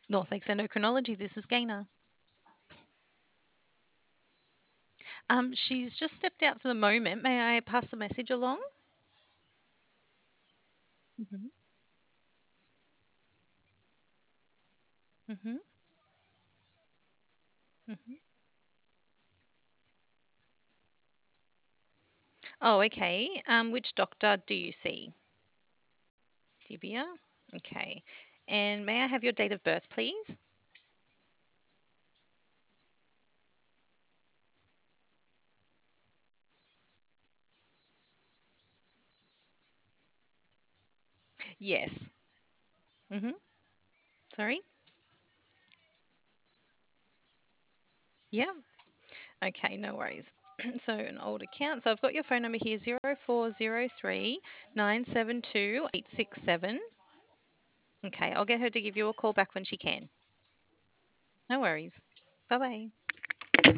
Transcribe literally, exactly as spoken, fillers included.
North Lakes Endocrinology, this is Gaina. Um, she's just stepped out for the moment. May I pass the message along? Hmm. Hmm. Hmm. Oh, okay. Um, which doctor do you see? Divya? Okay. And may I have your date of birth, please? Yes. Hmm. Sorry? Yeah. Okay, no worries. So an old account. So I've got your phone number here, zero four zero three nine seven two eight six seven. Okay, I'll get her to give you a call back when she can. No worries. Bye bye.